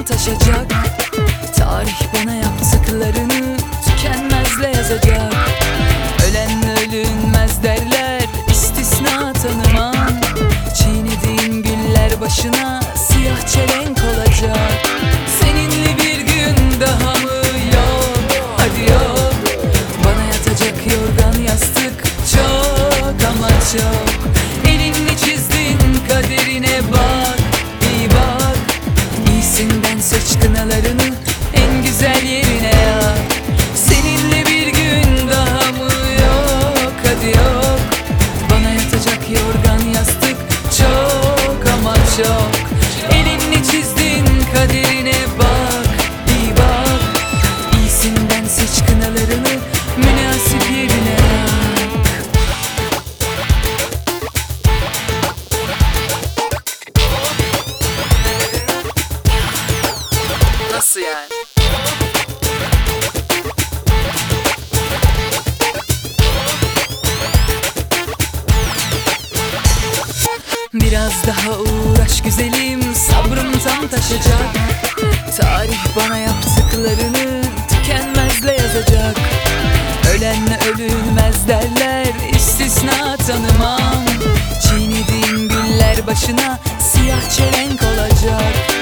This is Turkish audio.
taşacak. Tarih bana yaptıklarını tükenmezle yazacak. Ölen ölünmez derler, istisna tanımam. Çiğnediğin güller başına siyah çelenk olacak. Seninle bir gün daha mı yok? Hadi yok. Bana yatacak yorgan yastık çok ama çok. Elinle çizdin kaderine bak, iyi bak. İyisinden seç kınalarını, en güzel yerine yak. Seninle bir gün daha mı yok? Hadi yok. Bana yatacak yorgan yastık çok ama çok. Elinle çizdin kaderine bak, iyi bak. İyisinden seç kınalarını, münasip yerine yak. Nasıl yani? Biraz daha uğraş güzelim, sabrım tam taşacak. Tarih bana yaptıklarını tükenmezle yazacak. Ölenle ölünmez derler, istisna tanımam. Çiğnediğin güller başına siyah çelenk olacak.